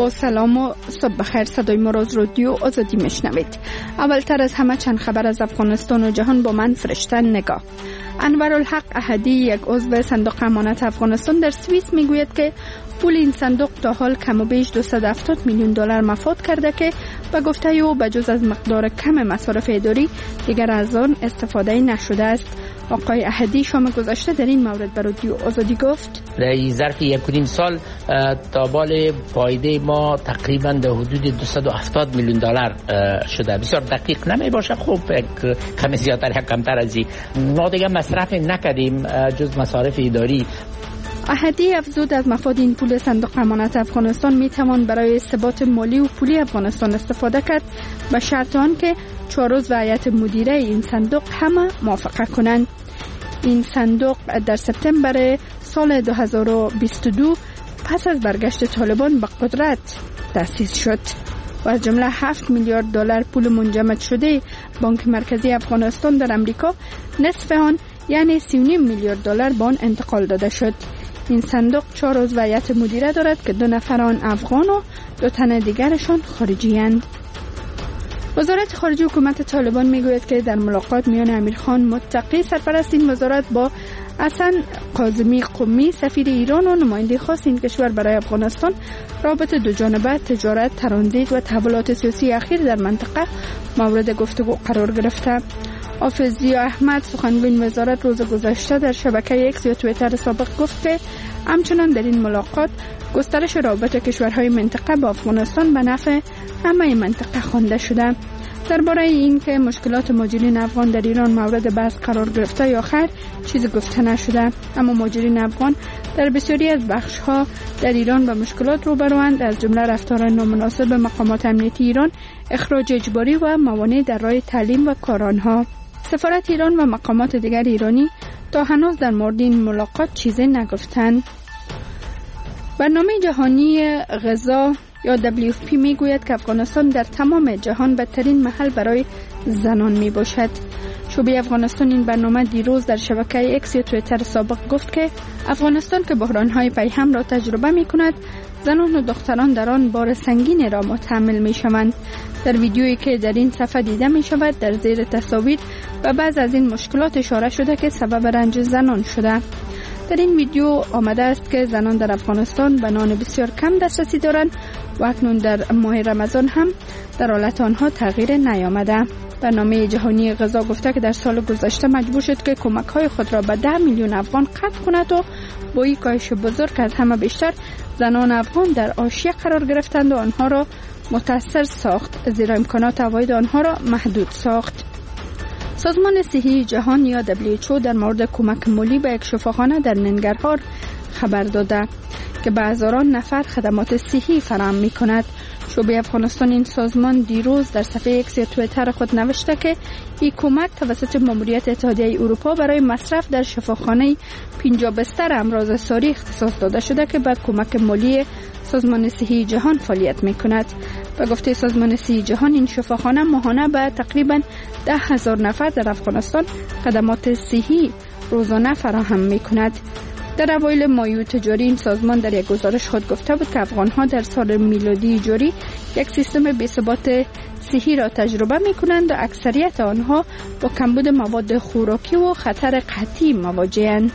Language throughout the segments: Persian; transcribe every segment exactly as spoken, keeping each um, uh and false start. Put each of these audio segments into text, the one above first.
با سلام و صبح بخیر. صدای ما را از رادیو آزادی میشنوید. اولتر از همه چند خبر از افغانستان و جهان با من فرشته نگاه. انورالحق احدی، یک عضو صندوق امانت افغانستان در سوئیس، میگوید که پول این صندوق تا حال کم و بیش دویست و هفتاد میلیون دلار مفاد کرده که به گفته او بجز از مقدار کم مصارف اداری دیگر از آن استفاده نشده است. آقای احدی شام گذشته در این مورد به رادیو آزادی گفت: در ظرف یک و نیم سال تا بال فایده ما تقریبا در حدود دویست و هفتاد میلیون دلار شده. بسیار دقیق نمی باشه، خوب کمی زیادتر یا کمتر از این ما دیگه مصرف نکردیم جز مصارف اداری. احدی افزود از مفاد این پول صندوق امانت افغانستان می توان برای ثبات مالی و پولی افغانستان استفاده کرد به شرط آنکه چهار عضو هیئت مدیره این صندوق همه موافقه کنند. این صندوق در سپتامبر سال دو هزار و بیست و دو پس از برگشت طالبان به قدرت تأسیس شد و از جمله هفت میلیارد دلار پول منجمد شده بانک مرکزی افغانستان در امریکا، نصف آن یعنی سی و نیم میلیارد دلار به آن انتقال داده شد. این صندوق چهار عضو هیئت مدیره دارد که دو نفر آن افغان و دو تن دیگرشان خارجی اند. وزارت خارجه حکومت طالبان میگوید که در ملاقات میان امیرخان متقی، سرپرست این وزارت، با حسن قاظمی قمی، سفیر ایران و نماینده خاص این کشور برای افغانستان، رابطه دو جانبه، تجارت، ترانزیت و تحولات سیاسی اخیر در منطقه مورد گفتگو قرار گرفته. حافظ ضیا احمد، سخنگوی وزارت، روز گذشته در شبکه اکس یا توییتر سابق گفت که همچنان در این ملاقات گسترش رابطه کشورهای منطقه با افغانستان به نفع همه منطقه خوانده شده. درباره این که مشکلات مهاجرین افغان در ایران مورد بحث قرار گرفته یا خیر چیزی گفته نشده، اما مهاجرین افغان در بسیاری از بخش‌ها در ایران به مشکلات روبروند، از جمله رفتار نامناسب مقامات امنیتی ایران، اخراج اجباری و موانع در راه تعلیم و کار آنها. سفارت ایران و مقامات دیگر ایرانی تا هنوز در مورد این ملاقات چیزی نگفتند. برنامه جهانی غذا یا دبلیو اف پی میگوید که افغانستان در تمام جهان بدترین محل برای زنان می باشد. شعبه افغانستان این برنامه دیروز در شبکه اکس یا توییتر سابق گفت که افغانستان که بحران‌های پیهم را تجربه می کند، زنان و دختران در آن بار سنگین را متحمل می شوند. در ویدیویی که در این صفحه دیده می شود در زیر تصاویر به بعض از این مشکلات اشاره شده که سبب رنج زنان شده. در این ویدیو آمده است که زنان در افغانستان به نان بسیار کم دسترسی دارند و اکنون در ماه رمضان هم در حالت آنها تغییر نیامده. برنامه جهانی غذا گفته که در سال گذشته مجبور شد که کمک‌های خود را به ده میلیون افغان قطع کند و با این کاهش بزرگ از همه بیشتر زنان افغان در حاشیه قرار گرفتند و آنها را متاثر ساخت، زیرا امکانات عواید آنها را محدود ساخت. سازمان صحی جهان یا دبلیو اچ او در مورد کمک مالی به یک شفاخانه در ننگرهار خبر داده که به هزاران نفر خدمات صحی فراهم می کند. شعبه افغانستان این سازمان دیروز در صفحه اکس یا توییتر خود نوشته که این کمک توسط ماموریت اتحادیه اروپا برای مصرف در شفاخانه پنجاه بستر امراض ساری اختصاص داده شده که بعد کمک مالی سازمان صحی جهان فعالیت می کند. به گفته سازمان صحی جهان این شفاخانه ماهانه به تقریبا ده هزار نفر در افغانستان خدمات صحی روزانه فراهم می کند. در اوایل مایو تجاری این سازمان در یک گزارش خود گفته بود که افغانها در سال میلادی جاری یک سیستم بی‌ثبات صحی را تجربه می کنند و اکثریت آنها با کمبود مواد خوراکی و خطر قحطی مواجه‌اند.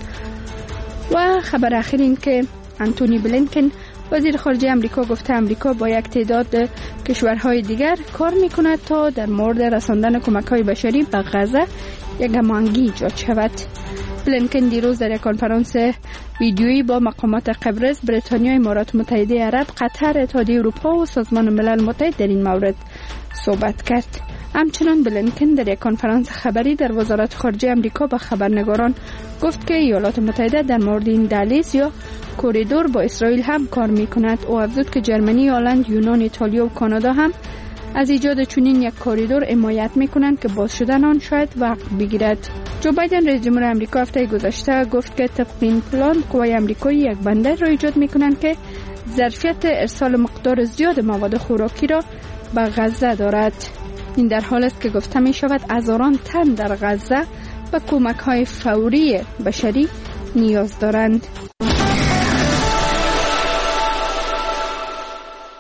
و خبر اخیر این که انتونی بلینکن وزیر خارجه امریکا گفته امریکا با یک تعداد کشورهای دیگر کار می کند تا در مورد رساندن کمک‌های بشری به غزه یک هماهنگی ایجاد شود. بلینکن دیروز در یک کنفرانس ویدیویی با مقامات قبرس، بریتانیا، امارات متحده عرب، قطر، اتحادیه اروپا و سازمان ملل متحد در این مورد صحبت کرد. همچنان بلینکن در یک کنفرانس خبری در وزارت خارجه امریکا با خبرنگاران گفت که ایالات متحده در مورد این دهلیز یا کوریدور با اسرائیل هم کار می کند. او افزود که جرمنی، هلند، یونان، ایتالیا و کانادا هم از ایجاد چنین یک کوریدور حمایت می کنند که باز شدن آن شاید وقت بگیرد. جو بایدن رئیس جمهور آمریکا هفته گذشته گفت که طبق این پلان قوای آمریکایی یک بندر را ایجاد می کنند که ظرفیت ارسال مقدار زیاد مواد خوراکی را به غزه دارد. این در حال است که گفته می شود هزاران تن در غزه به کمک های فوری بشری نیاز دارند.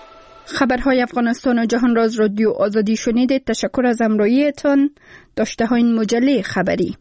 خبرهای افغانستان و جهان راز رادیو آزادی شنیدید. تشکر از همراهیتان. داشته های این مجله خبری.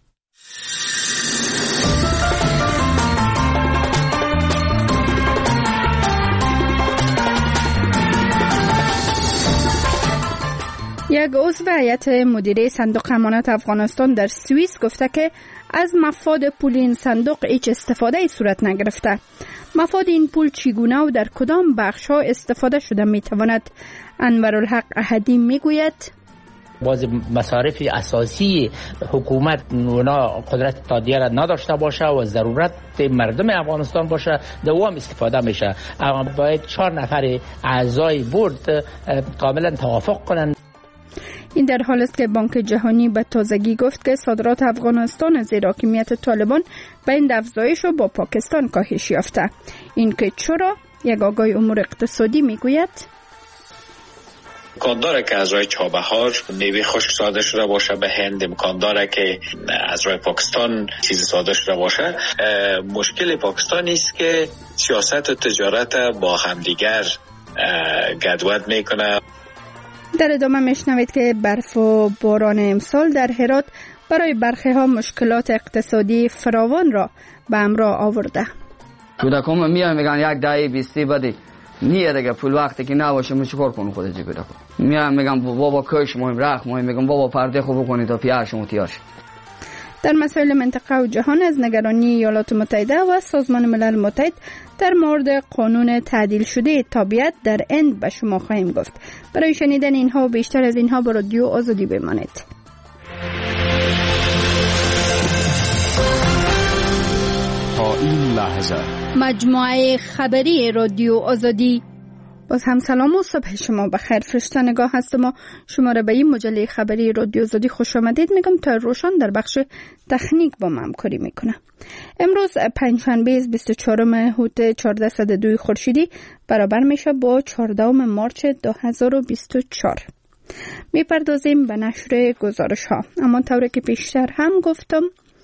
یک عضو هیئت مدیره صندوق امانت افغانستان در سوئیس گفته که از مفاد پول این صندوق هیچ استفاده صورت نگرفته. مفاد این پول چگونه و در کدام بخش‌ها استفاده شده میتواند؟ انورالحق احدی میگوید باز مصارف اساسی حکومت اونا قدرت تادیه را نداشته باشه و ضرورت مردم افغانستان باشه دوام استفاده میشه. اما باید چهار نفر اعضای بورد کاملا توافق کنند. این در حال است که بانک جهانی به تازگی گفت که صادرات افغانستان زیر حاکمیت طالبان به این افزایش و با پاکستان کاهش یافته. این که چرا؟ یک آگاه امور اقتصادی میگوید امکان داره که از راه چابهار میوه خشک صادر شده باشه به هند، امکان داره که از راه پاکستان چیزی صادر شده باشه. مشکل پاکستان است که سیاست و تجارت با همدیگر گدوت میکنه. در ادامه میشنوید که برف و باران امسال در هرات برای برخی ها مشکلات اقتصادی فراوان را به همراه آورده. کودکان میان میگن یک دهه بیستی بدی نیه دیگه پول وقتی که نباشه من چیکار کنم خودت جی کودکان میان میگم بابا کش مهم رخ مهم میگم بابا پرده خوب بکنید تا پیار شما تیاش. در مسائل منطقه و جهان از نگرانی ایالات متحده و سازمان ملل متحد در مورد قانون تعدیل شده تابعیت در هند به شما خواهیم گفت. برای شنیدن اینها و بیشتر از اینها با رادیو آزادی بمانید. تا این لحظه مجموعه خبری رادیو آزادی. باز هم سلام و صبح شما بخیر. فرشته نگاه هستم و شما را به این مجله خبری رادیو آزادی خوش آمدید میگم تا روشن در بخش تکنیک با من همکاری میکنه. امروز پنجشنبه بیست و چهارم هوت چهارصد و دو خورشیدی برابر میشه با چهاردهم مارچ دو هزار و بیست و چهار. میپردازیم به نشر گزارش ها. اما طوری که پیشتر هم گفتم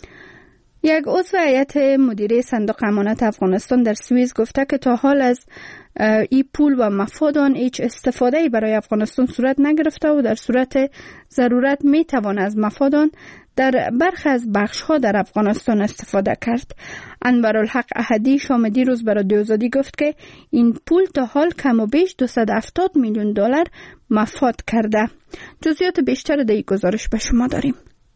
یک عضو هیئت مدیره صندوق امانت افغانستان در سوئیس گفته که تا حال از ای پول و مفاد آن هیچ استفاده برای افغانستان صورت نگرفته و در صورت ضرورت می توان از مفاد آن در برخی از بخش ها در افغانستان استفاده کرد. انورالحق احدی شام دیروز برای رادیو آزادی گفت که این پول تا حال کم و بیش دویست و هفتاد میلیون دلار مفاد کرده. جزئیات بیشتر در این گزارش به شما داریم.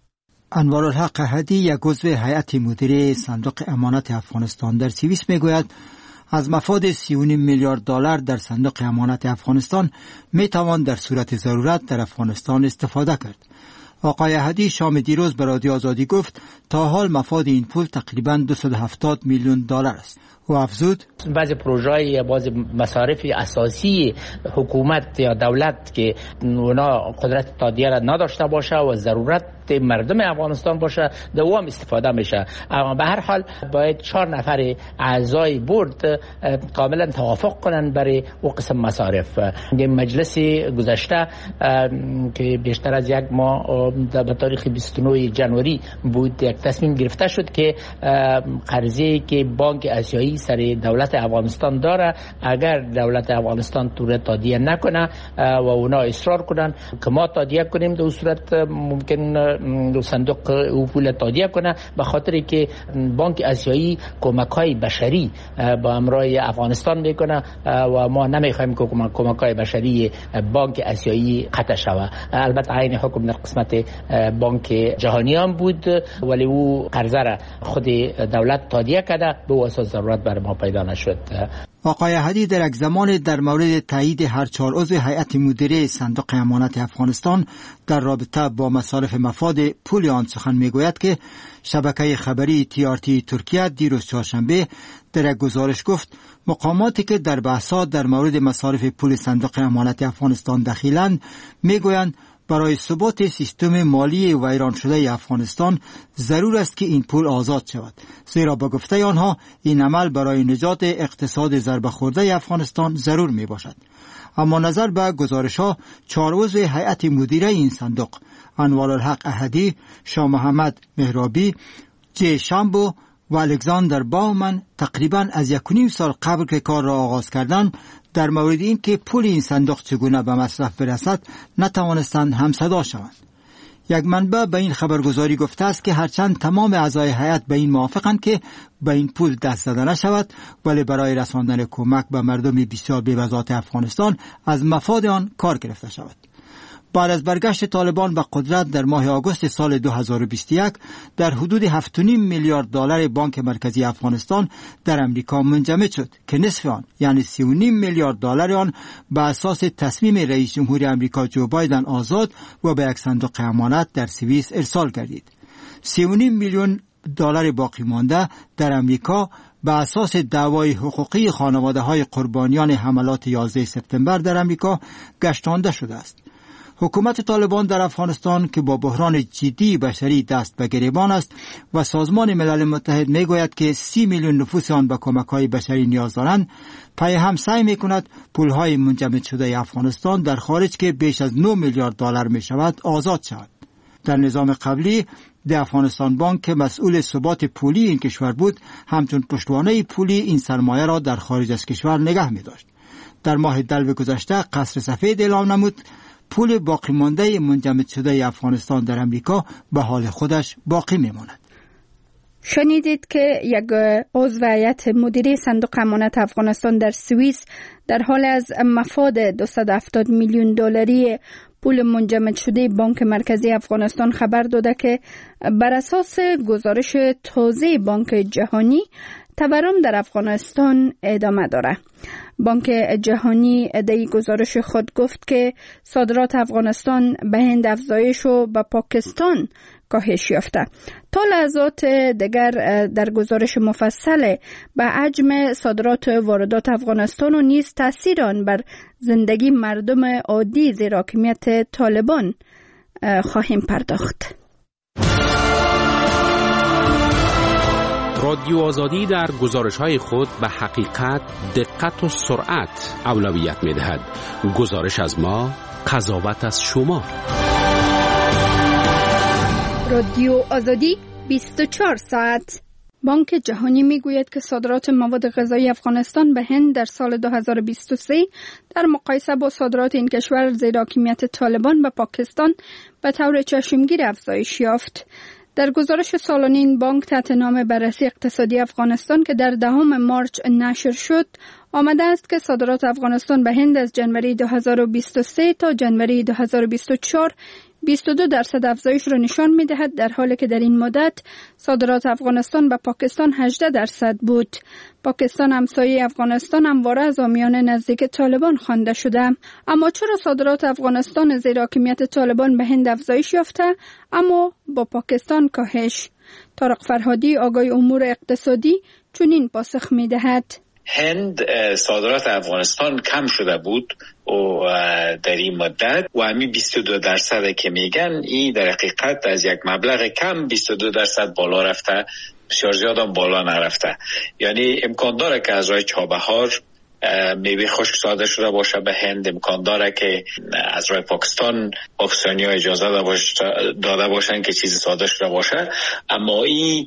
انورالحق احدی یک عضو هیئت مدیره صندوق امانت افغانستان در سوئیس میگوید از مفاد سی و نیم میلیارد دلار در صندوق امانت افغانستان می توان در صورت ضرورت در افغانستان استفاده کرد. آقای احدی شام دیروز به رادیو آزادی گفت تا حال مفاد این پول تقریباً دویست و هفتاد میلیون دلار است. و افزود بعضی پروژه‌های بعضی مصارف اساسی حکومت یا دولت که اونا قدرت تادیه را نداشته باشه و ضرورت مردم افغانستان باشه دوام استفاده میشه. اما به هر حال باید چهار نفر اعضای بورد کاملا توافق کنند برای او قسم مصارف. مجلس گذشته که بیشتر از یک ماه به تاریخ بیست و نه ژانویه بود یک تصمیم گرفته شد که قرضه که بانک آسیایی سر دولت افغانستان داره اگر دولت افغانستان تو تادیه نکنه و اونا اصرار کنن که ما تادیه کنیم در صورت ممکن صندوق او پول تادیه کنه به خاطر که بانک آسیایی کمک‌های بشری با همراه افغانستان میکنه و ما نمیخوایم که کمک‌های بشری بانک آسیایی قطع شود. البته عین حکم در قسمت بانک جهانی هم بود ولی او قرضه را خود دولت تادیه کرده به واسه ضرورت بر ما پیدا نشد. آقای احدی در یک زمان در مورد تایید هر چهار عضو هیئت مدیره صندوق امانت افغانستان در رابطه با مصارف مفاد پول آن سخن میگوید که شبکه خبری تی آر تی ترکیه دیروز چهارشنبه در یک گزارش گفت مقاماتی که در بحثات در مورد مصارف پول صندوق امانت افغانستان دخیلند میگویند برای ثبات سیستم مالی ویران شده افغانستان ضرور است که این پول آزاد شود، زیرا با گفته آنها این عمل برای نجات اقتصاد ضربه خورده افغانستان ضرور می باشد. اما نظر به گزارش ها چهار عضو هیئت مدیره این صندوق انوارالحق احدی، شاه محمد مهرابی، جی شامبو و الکساندر باومن تقریبا از یک و نیم سال قبل که کار را آغاز کردند در مورد این که پول این صندوق چگونه به مصرف برسد نتوانستند همصدا شوند. یک منبع به این خبرگزاری گفته است که هرچند تمام اعضای هیئت به این موافقند که به این پول دست زده نشود، ولی برای رساندن کمک به مردم بسیار بی‌وزات افغانستان از مفاد آن کار گرفته شود. بعد از برگشت طالبان به قدرت در ماه آگوست سال دو هزار و بیست و یک در حدود هفت و نیم میلیارد دلار بانک مرکزی افغانستان در امریکا منجمد شد که نصف آن یعنی سی و نیم میلیارد دلار آن به اساس تصمیم رئیس جمهور امریکا جو بایدن آزاد و به یک صندوق امانت در سوئیس ارسال گردید. سی و نیم میلیون دلار باقی مانده در امریکا به اساس دعوای حقوقی خانواده های قربانیان حملات یازده سپتامبر در امریکا گشتانده شده است. حکومت طالبان در افغانستان که با بحران جدی بشری دست به گریبان است و سازمان ملل متحد می گوید که سی میلیون نفوس آن به کمک‌های بشری نیاز دارند، پای هم سعی می کند پول‌های منجمد شده افغانستان در خارج که بیش از نه میلیارد دلار می شود آزاد شود. در نظام قبلی د افغانستان بانک که مسئول ثبات پولی این کشور بود، همچون پشتوانه پولی این سرمایه را در خارج از کشور نگه می داشت. در ماه دلو گذشته قصر سفید اعلام نمود پول باقی مانده منجمد شده افغانستان در امریکا به حال خودش باقی میماند. شنیدید که یک عضو هیئت مدیره صندوق امانت افغانستان در سوئیس در حال از مفاد دویست و هفتاد میلیون دلاری پول منجمد شده بانک مرکزی افغانستان خبر داده که بر اساس گزارش تازه بانک جهانی تورم در افغانستان ادامه داره. بانک جهانی در گزارش خود گفت که صادرات افغانستان به هند افزایش و به پاکستان کاهش یافته. تا لحظات دیگر در گزارش مفصل به حجم صادرات و واردات افغانستان و نیز تاثیر آن بر زندگی مردم عادی زیر حاکمیت طالبان خواهیم پرداخت. رادیو آزادی در گزارش‌های خود به حقیقت، دقت و سرعت اولویت می‌دهد. گزارش از ما، قضاوت از شما. رادیو آزادی بیست و چهار ساعت. بانک جهانی میگوید که صادرات مواد غذایی افغانستان به هند در سال دو هزار و بیست و سه در مقایسه با صادرات این کشور زیر حاکمیت طالبان به پاکستان به طور چشمگیر افزایش یافت. در گزارش سالانه این بانک تحت نام بررسی اقتصادی افغانستان که در دهم مارچ نشر شد آمده است که صادرات افغانستان به هند از جنوری دو هزار و بیست و سه تا جنوری دو هزار و بیست و چهار بیست و دو درصد افزایش را نشان می‌دهد، در حالی که در این مدت صادرات افغانستان به پاکستان هجده درصد بود. پاکستان همسایه افغانستان همواره از حامیان نزدیک طالبان خوانده شده. اما چرا صادرات افغانستان زیر حاکمیت طالبان به هند افزایش یافته اما با پاکستان کاهش؟ طارق فرهادی آگای امور اقتصادی چنین پاسخ می‌دهد. هند صادرات افغانستان کم شده بود و در این مدت و همین بیست و دو درصد که میگن این در حقیقت از یک مبلغ کم بیست و دو درصد بالا رفته، بسیار زیاد هم بالا نرفته. یعنی امکان داره که از راه چابهار میوه خشک صادر شده باشه به هند، امکان داره که از راه پاکستان پاکستانی ها اجازه داده باشن که چیزی صادر شده باشه، اما این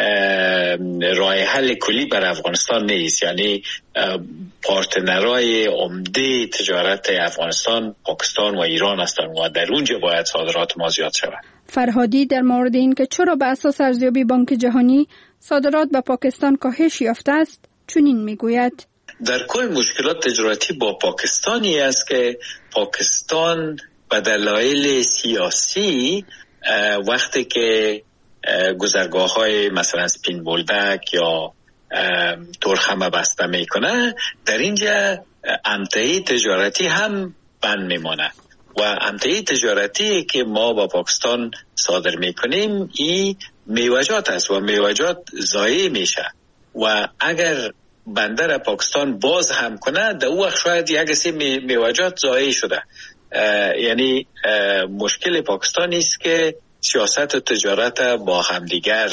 راه حل کلی بر افغانستان نیست. یعنی پارتنرهای عمده تجارت افغانستان پاکستان و ایران هستند و در اونجا باید صادرات ما زیاد شود. فرهادی در مورد این که چرا به اساس ارزیابی بانک جهانی صادرات به پاکستان کاهش یافته است چنین میگوید. در کل مشکلات تجارتی با پاکستانی است که پاکستان به دلایل سیاسی وقتی که گذرگاه های مثلا سپین بولدک یا تورخمه بسته میکنه، در اینجا امتعه تجارتی هم بند میمانه و امتعه تجارتی که ما با پاکستان صادر میکنیم این میوجات است و میوجات ضایع میشه و اگر بندر پاکستان باز هم کنه در او وقت شاید یک سی میوجات ضایع شده. یعنی مشکل پاکستان است که سیاست و تجارت با همدیگر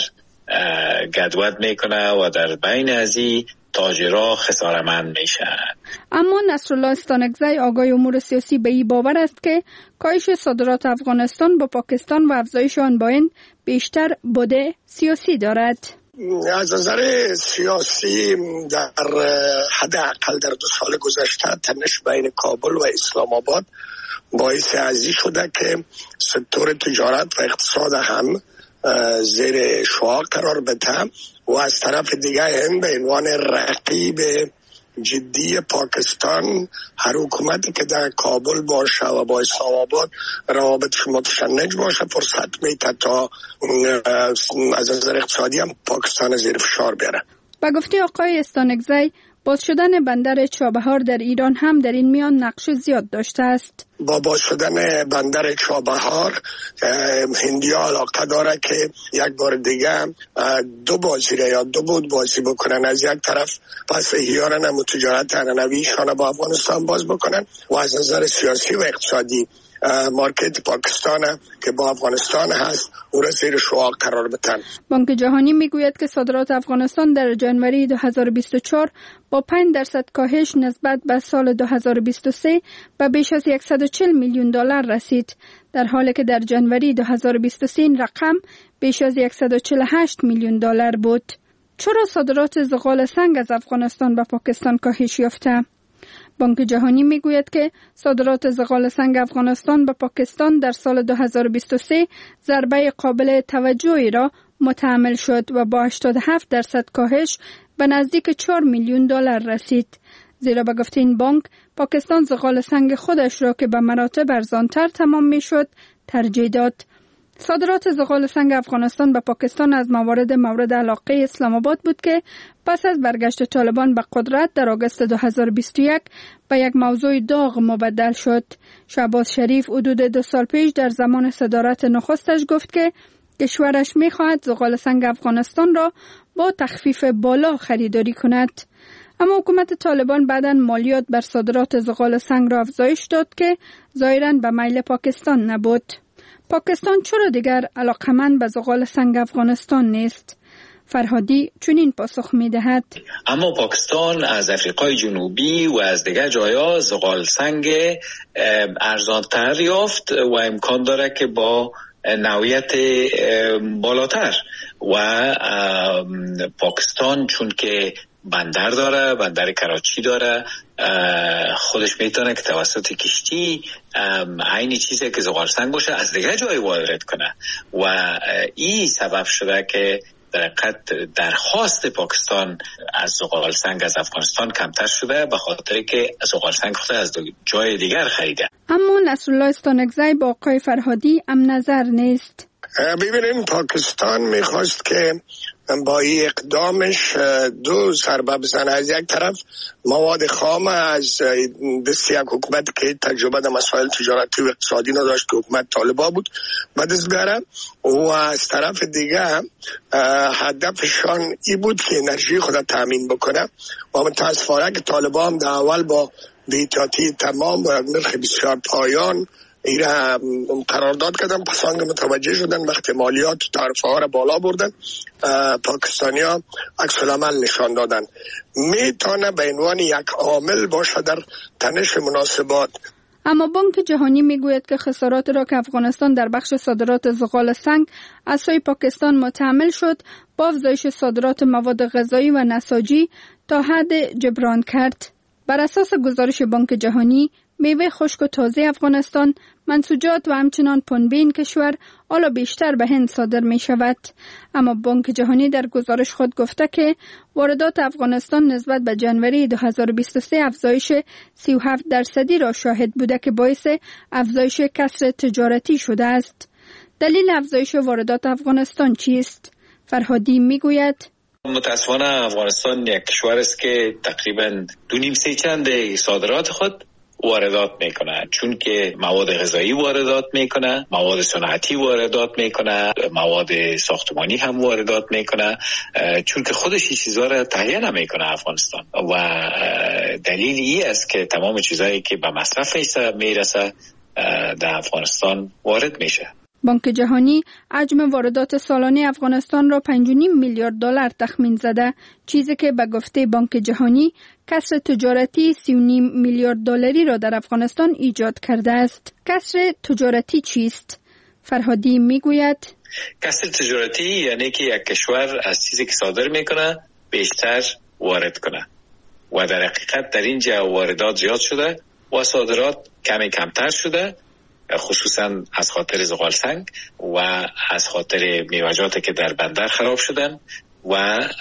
گدوت میکنه و در بین ازی تاجرها خسارمند میشن. اما نصرالله استانکزی آگای امور سیاسی به این باور است که کاهش صادرات افغانستان با پاکستان و افزایش آن با هند بیشتر بوده سیاسی دارد. از نظر سیاسی در حداقل در دو سال گذشته تنش بین کابل و اسلام آباد باعث ازی شده که سکتور تجارت و اقتصاد هم زیر شعاع قرار بده و از طرف دیگه هند به عنوان رقیب جدی پاکستان هر حکومتی که در کابل باشه و با اسلام آباد روابطش متشنج باشه فرصت میده تا از نظر اقتصادی هم پاکستان زیر فشار بیاره. با گفته آقای استانکزی باز شدن بندر چابهار در ایران هم در این میان نقش زیاد داشته است. با باز شدن بندر چابهار هندیا علاقه داره که یک بار دیگه دو بازی را یا دو بود بازی بکنن. از یک طرف پس احیانا هم تجارت انانویشان با افغانستان باز بکنن و از نظر سیاسی و اقتصادی مارکت پاکستان که با افغانستان هست او را زیر شعاع قرار بدن. بانک جهانی میگوید که صادرات افغانستان در ژانویه دو هزار و بیست و چهار با پنج درصد کاهش نسبت به سال دو هزار و بیست و سه به بیش از صد و چهل میلیون دلار رسید، در حالی که در ژانویه دو هزار و بیست و سه این رقم بیش از صد و چهل و هشت میلیون دلار بود. چرا صادرات زغال سنگ از افغانستان به پاکستان کاهش یافته؟ بانک جهانی میگوید که صادرات زغال سنگ افغانستان به پاکستان در سال دو هزار و بیست و سه ضربه قابل توجهی را متحمل شد و با هشتاد و هفت درصد کاهش به نزدیک چهار میلیون دلار رسید. زیرا به گفته این بانک پاکستان زغال سنگ خودش را که به مراتب ارزانتر تمام میشد ترجیح داد. صادرات زغال سنگ افغانستان به پاکستان از موارد مورد علاقه اسلام آباد بود که پس از برگشت طالبان به قدرت در آگوست دو هزار و بیست و یک به یک موضوع داغ مبدل شد. شهباز شریف حدود دو سال پیش در زمان صدارت نخستش گفت که کشورش می‌خواهد زغال سنگ افغانستان را با تخفیف بالا خریداری کند. اما حکومت طالبان بعداً مالیات بر صادرات زغال سنگ را افزایش داد که ظاهراً به میل پاکستان نبود. پاکستان چرا دیگر علاقمند به زغال سنگ افغانستان نیست؟ فرهادی چنین پاسخ می‌دهد. اما پاکستان از افریقای جنوبی و از دیگر جایا زغال سنگ ارزانتر یافت و امکان داره که با نوعیت بالاتر و پاکستان چون که بندر داره، بندر کراچی داره، خودش میتونه که توسط کشتی عین چیزی که زغال سنگ باشه از دیگه جای وارد کنه و این سبب شده که در حقیقت درخواست پاکستان از زغال سنگ از افغانستان کمتر شده به خاطر که زغال سنگ خود از جای دیگر خریده. اما نصرالله استانکزی با آقای فرهادی هم نظر نیست. ببینیم پاکستان میخواست که با این اقدامش دو ضربه بزنه. از یک طرف مواد خام از دست یک حکومت که تجربه در مسائل تجارتی و اقتصادی نداشت که حکومت طالبان بود به دست بیاره و از طرف دیگه هدفشان این بود که انرژی خود تامین بکنه و متاسفانه که طالبان در اول با بی‌احتیاطی تمام و نرخ بسیار پایان این قرارداد کردن، پس آنگه متوجه شدن وقتی مالیات تعرفه ها را بالا بردن پاکستانی ها عکس العمل نشان دادن. میتونه به عنوان یک عامل باشه در تنش مناسبات. اما بانک جهانی میگوید که خسارات را که افغانستان در بخش صادرات زغال سنگ از سوی پاکستان متحمل شد با افزایش صادرات مواد غذایی و نساجی تا حد جبران کرد. بر اساس گزارش بانک جهانی میوه خشک و تازه افغانستان، منسوجات و همچنان پنبه این کشور حالا بیشتر به هند صادر می شود. اما بانک جهانی در گزارش خود گفته که واردات افغانستان نسبت به ژانویه دو هزار و بیست و سه افزایش سی و هفت درصدی را شاهد بوده که باعث افزایش کسر تجارتی شده است. دلیل افزایش واردات افغانستان چیست؟ فرهادی می گوید متاسفانه افغانستان یک کشور است که تقریباً دو نیم سه چند صادرات خود واردات میکنه، چون که مواد غذایی واردات میکنه، مواد صنعتی واردات میکنه، مواد ساختمانی هم واردات میکنه، چون که خودش این چیزها را تهیه نمیکنه افغانستان و دلیل این است که تمام چیزهایی که به مصرف میرسه در افغانستان وارد میشه. بانک جهانی حجم واردات سالانه افغانستان را پنج و نیم میلیارد دلار تخمین زده، چیزی که به گفته بانک جهانی کسر تجارتی سی و نیم میلیارد دلاری را در افغانستان ایجاد کرده است. کسر تجارتی چیست؟ فرهادی میگوید کسر تجارتی یعنی که یک کشور از چیزی که صادر میکنه بیشتر وارد کنه و در حقیقت در اینجا واردات زیاد شده و صادرات کمی کمتر شده، خصوصا از خاطر زغال سنگ و از خاطر میوه‌جاتی که در بندر خراب شدن و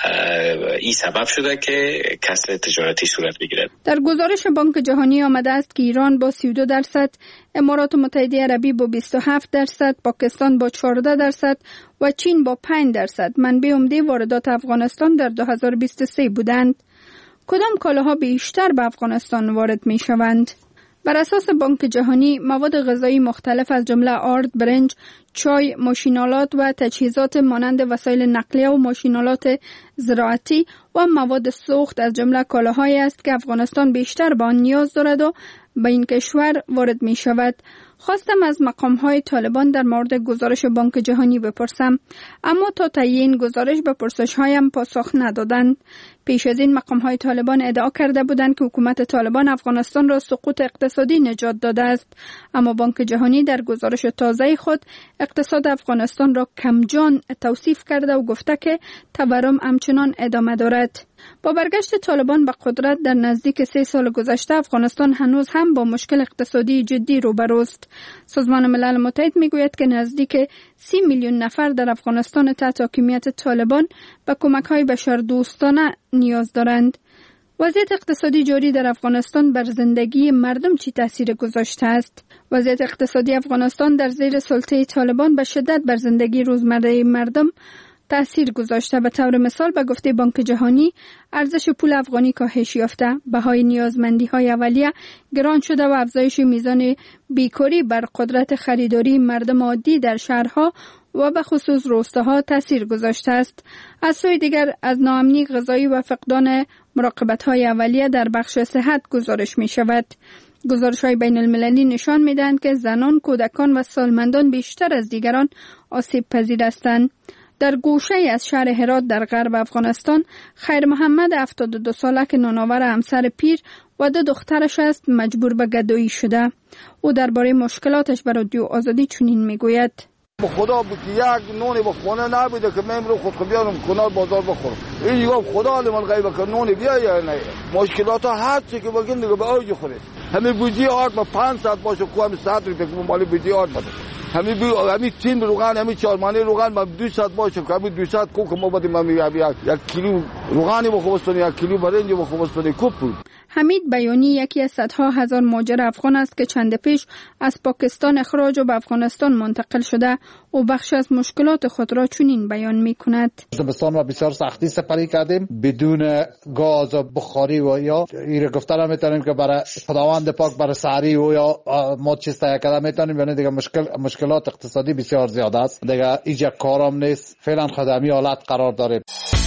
این سبب شده که کسر تجارتی صورت بگیرد. در گزارش بانک جهانی آمده است که ایران با سی و دو درصد، امارات متحده عربی با بیست و هفت درصد، پاکستان با چهارده درصد و چین با پنج درصد منبع عمده واردات افغانستان در دو هزار و بیست و سه بودند. کدام کالاها بیشتر به افغانستان وارد می شوند؟ بر اساس بانک جهانی مواد غذایی مختلف از جمله آرد، برنج، چای، ماشینالات و تجهیزات مانند وسایل نقلیه و ماشینالات زراعتی و مواد سوخت از جمله کالاهایی است که افغانستان بیشتر به آن نیاز دارد و به این کشور وارد می شود. خواستم از مقام‌های طالبان در مورد گزارش بانک جهانی بپرسم، اما تا تعیین گزارش به پرسش‌هایم پاسخ ندادند. پیش از این مقام‌های طالبان ادعا کرده بودند که حکومت طالبان افغانستان را سقوط اقتصادی نجات داده است، اما بانک جهانی در گزارش تازه خود اقتصاد افغانستان را کمجان توصیف کرده و گفته که تورم همچنان ادامه دارد. با برگشت طالبان به قدرت در نزدیک سه سال گذشته افغانستان هنوز هم با مشکل اقتصادی جدی روبروست. سازمان ملل متحد میگوید که نزدیک سی میلیون نفر در افغانستان تحت حاکمیت طالبان به کمک‌های بشردوستانه نیاز دارند. وضعیت اقتصادی جاری در افغانستان بر زندگی مردم چی تاثیر گذاشته است؟ وضعیت اقتصادی افغانستان در زیر سلطه طالبان به شدت بر زندگی روزمره مردم تأثیر گذاشته. به طور مثال به گفته بانک جهانی ارزش پول افغانی کاهش یافته، بهای نیازمندی‌های اولیه گران شده و افزایش میزان بیکاری بر قدرت خریداری مردم عادی در شهرها و به خصوص روستاها تأثیر گذاشته است. از سوی دیگر از ناامنی غذایی و فقدان مراقبت‌های اولیه در بخش صحت گزارش می شود. گزارش‌های بین المللی نشان می‌دهند که زنان، کودکان و سالمندان بیشتر از دیگران آسیب پذیر هستند. در گوشه از شهر هرات در غرب افغانستان، خیر محمد هفتاد و دو ساله که نانآور همسر پیر و دو دخترش است مجبور به گدایی شده. او درباره مشکلاتش به رادیو آزادی چنین میگوید: به خدا بود که یک نونی به خونه نبوده که من رو خود بیارم کنار بازار بخورم. این دیگه خدا لمن غیبه که نونی بیا یا نه. مشکلات ها هر چی که بگیم دیگه به اوج خوره. همین بودی آرد با پنج ساعت باشه کو هم صد روپیه که مال بودی آرد بده. همین بی همین تین روغن همین چهار مانی روغن ما دو ساعت باشه که همین دو ساعت کو که ما بدیم ما یک یک کیلو روغنی بخوبستون یک کیلو برنج بخوبستون کوب بود. حمید بیانی یکی از صدها هزار مهاجر افغان است که چند پیش از پاکستان اخراج و به افغانستان منتقل شده و بخش از مشکلات خود را چنین بیان می‌کند: زمستان را بسیار سختی سپری کردیم، بدون گاز و بخاری و یا این گفتن میتونیم که برای خداوند پاک برای سحری و یا ما چیز تهیه کردن میتونیم، یعنی دیگه مشکل مشکلات اقتصادی بسیار زیاد است، دیگه اینجا کارم نیست، فعلا خدمی حالت قرار داریم.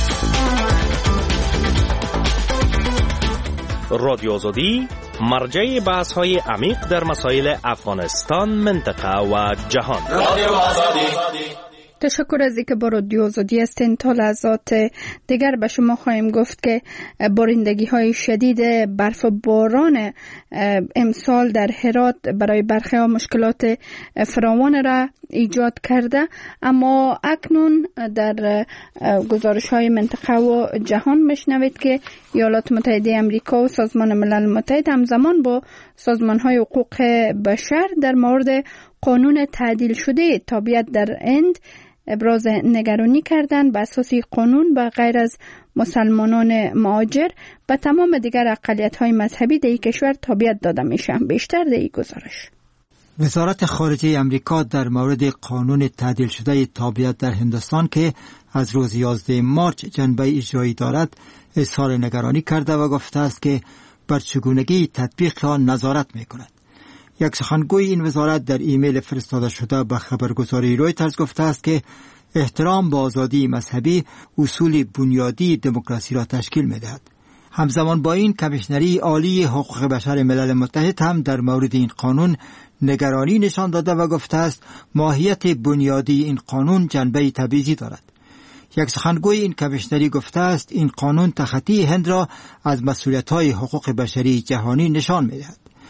رادیو آزادی مرجع بحث های عمیق در مسائل افغانستان، منطقه و جهان. رادیو آزادی. تشکر از اینکه با رادیو آزادی هستین. تا لحظات دیگر به شما خواهیم گفت که بارندگی های شدید برف و باران امسال در هرات برای برخی ها مشکلات فراوان را ایجاد کرده، اما اکنون در گزارش های منطقه و جهان میشنوید که ایالات متحده امریکا و سازمان ملل متحد همزمان با سازمان های حقوق بشر در مورد قانون تعدیل شده تابعیت در هند ابراز نگرانی کردند. به اساس قانون به غیر از مسلمانان مهاجر به تمام دیگر اقلیت‌های مذهبی در کشور تابعیت داده میشه. بیشتر در این گزارش. وزارت خارجه امریکا در مورد قانون تعدیل شده تابعیت در هندوستان که از روز یازده مارچ جنبه اجرایی دارد اظهار نگرانی کرده و گفته است که بر چگونگی تطبیق آن نظارت می‌کند. یک سخنگوی این وزارت در ایمیل فرستاده شده به خبرگزاری رویترز گفته است که احترام به آزادی مذهبی اصول بنیادی دموکراسی را تشکیل می‌دهد. همزمان با این کمیشنری عالی حقوق بشر ملل متحد هم در مورد این قانون نگرانی نشان داده و گفته است ماهیت بنیادی این قانون جنبه تبعیضی دارد. یک سخنگوی این کمیشنری گفته است این قانون تخطی هند را از مسئولیت‌های حقوق بشری جهانی نشان می‌دهد.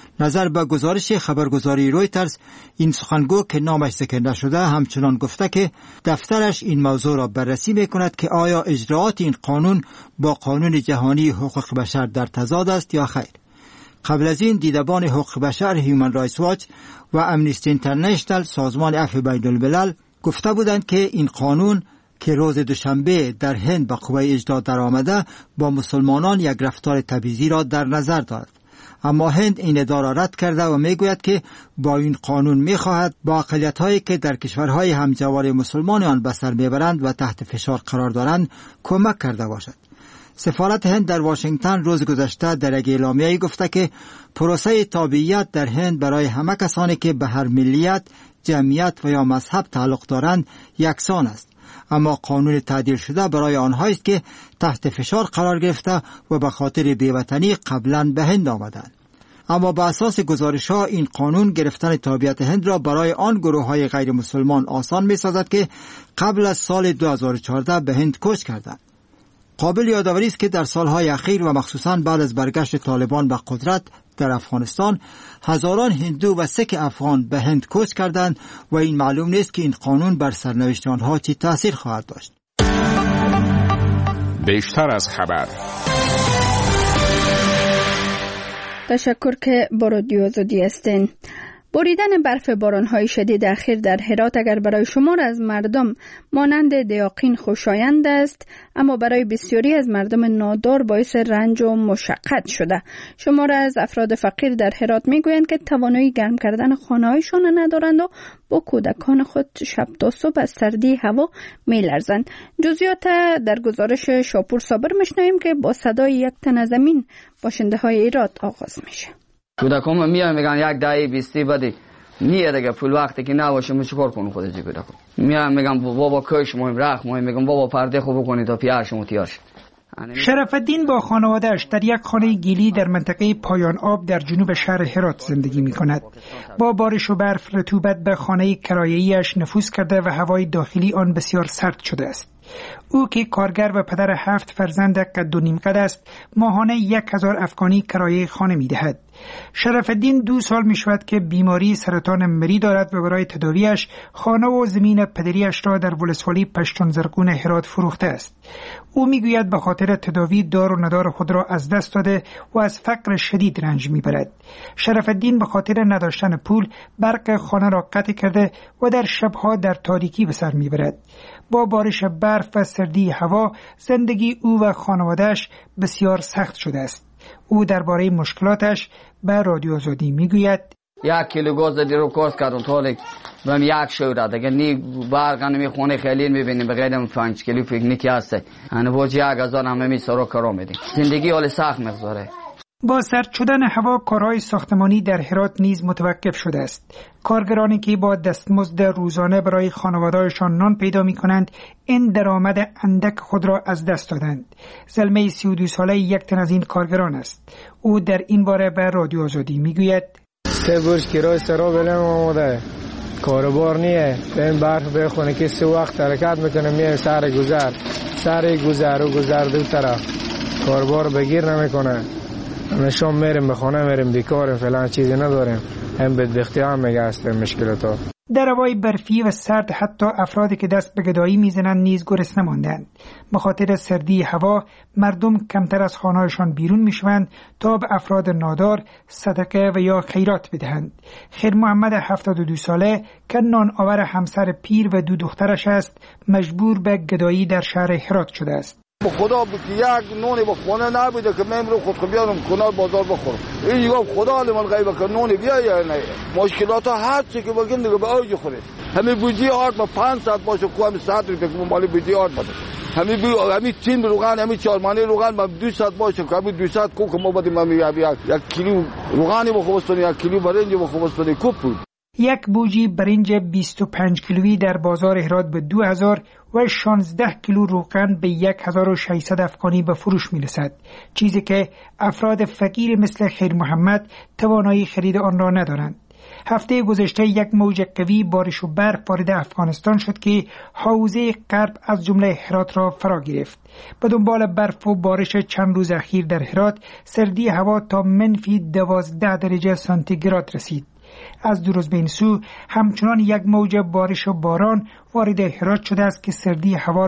نظر به گزارش خبرگزاری رویترز، این سخنگو که نامش ذکر نشده همچنان گفته که دفترش این موضوع را بررسی میکند که آیا اجراات این قانون با قانون جهانی حقوق بشر در تضاد است یا خیر. قبل از این دیدبان حقوق بشر هیومن رایتس واچ و امنیستی اینترنشنال، سازمان عفو بین الملل، گفته بودند که این قانون که روز دوشنبه در هند به قوه اجرا در آمده با مسلمانان یک رفتار تبعیضی را در نظر دارد. اما هند این ادعا را رد کرده و میگوید که با این قانون میخواهد با اقلیت‌هایی که در کشورهای همجوار مسلمان آن به سر میبرند و تحت فشار قرار دارند کمک کرده باشد. سفارت هند در واشنگتن روز گذشته در یک اعلامیه‌ای گفته که پروسه تابعیت در هند برای همه کسانی که به هر ملیت، جمعیت و یا مذهب تعلق دارند یکسان است، اما قانون تعدیل شده برای آنهایی است که تحت فشار قرار گرفته و به خاطر بیوطنی قبلا به هند آمدند. اما به اساس گزارش‌ها این قانون گرفتن تابعیت هند را برای آن گروه‌های غیر مسلمان آسان می‌سازد که قبل از سال دو هزار و چهارده به هند کوچ کردند. قابل یادآوری است که در سالهای اخیر و مخصوصاً بعد از برگشت طالبان به قدرت در افغانستان هزاران هندو و سیک افغان به هند کوچ کردند و این معلوم نیست که این قانون بر سرنوشت آنها چه تأثیر خواهد داشت. بیشتر از خبر. تشکر که با رادیو آزادی هستین. بریدن برف باران‌های شدید اخیر در هرات اگر برای شمار از مردم مانند دیاقین خوشایند است، اما برای بسیاری از مردم نادار باعث رنج و مشقت شده. شمار از افراد فقیر در هرات میگویند که توانایی گرم کردن خانه‌هایشان ندارند و با کودکان خود شب تا صبح از سردی هوا میلرزند. جزئیات در گزارش شاپور صابر میشنویم که با صدای یک تن زمین باشنده‌های هرات آغاز میشه. کودکان میان میگن یک دهه بیستی بدی نیه دیگه پول وقتی که نباشه من چیکار کنم خودت جی کودکان میان میگم بابا کش مهم رخ مهم میگم بابا پرده خوب بکنید تا پیرش متیاش. شرف الدین با خانواده‌اش در یک خانه گیلی در منطقه پایان آب در جنوب شهر هرات زندگی می‌کند. با بارش و برف رطوبت به خانه کرایه‌ایش نفوذ کرده و هوای داخلی آن بسیار سرد شده است. او که کارگر و پدر هفت فرزند قد و نیم قد است، ماهانه یک هزار افغانی کرایه خانه می‌دهد. شرف الدین دو سال می شود که بیماری سرطان مری دارد و برای تداویش خانه و زمین پدریش را در ولسوالی پشتون زرگون هرات فروخته است. او می گوید به خاطر تداوی دار و ندار خود را از دست داده و از فقر شدید رنج می برد. شرف الدین به خاطر نداشتن پول برق خانه را قطع کرده و در شبها در تاریکی به سر می برد. با بارش برف و سردی هوا زندگی او و خانواده‌اش بسیار سخت شده است. او درباره مشکلاتش به رادیو آزادی میگوید: یک کیلو گاز دیرو کارت کردم تالیک و یک شوره دیگه نی برق نمی خونه خیلی میبینیم به غیر پنج کیلو پیکنیکی هسته انا وجه یک هزار همه می سرا کرا میدیم. زندگی حال سخت مگذاره. با سرد شدن هوا کارهای ساختمانی در هرات نیز متوقف شده است. کارگرانی که با دستمزد روزانه برای خانواده‌شان نان پیدا می‌کنند این درآمد اندک خود را از دست دادند. زلمه سی و دو ساله یک تن از این کارگران است. او در این باره به رادیو آزادی میگوید: سه برج کرای سرا بلم آماده کاروبار نیه این برف بخونه که سه وقت حرکت میکنه میه سر گذر سر گذر و گذر دو طرف کاروبار بگیر نمیکنه. نشون میریم به خانه میریم بیکاریم فلان چیزی نداریم. هم بدبختی هم میگه هستیم مشکلات. در هوای برفی و سرد حتی افرادی که دست به گدایی میزنند نیز گرسنه ماندند. به خاطر سردی هوا مردم کمتر از خانه‌هایشان بیرون میشوند تا به افراد نادار صدقه و یا خیرات بدهند. خیر محمد هفتاد و دو ساله که نان آور همسر پیر و دو دخترش است مجبور به گدایی در شهر هرات شده است. به خدا بود یک نونی به خونه نبوده که من رو خود بیارم کنار بازار بخورم. این دیگه خدا لیمون غیبه که نونی بیا یا نه. مشکلات ها هر چی که بگین دیگه به اوج خورید. همین بودی آرد با پنج ساعت باشه کو هم صد روپیه که مالی بودی آرد بده. همین بی همین تین روغن همین چهار مانی روغن با دو ساعت باشه که همین دو ساعت کو که ما بدیم همین یک کیلو روغنی بخوستونی یک کیلو برنج بخوستونی کو بود. یک بوجی برنج بیست و پنج کیلویی در بازار هرات به دو هزار و شانزده کیلو روغن به یک هزار و ششصد افغانی به فروش می‌رسد، چیزی که افراد فقیر مثل خیر محمد توانایی خرید آن را ندارند. هفته گذشته یک موج قوی بارش و برف وارد افغانستان شد که حوزه غرب از جمله هرات را فرا گرفت. به دنبال برف و بارش چند روز اخیر در هرات، سردی هوا تا منفی دوازده درجه سانتیگراد رسید. از دو روز به این سو همچنان یک موج بارش و باران وارد هرات شده است که سردی هوا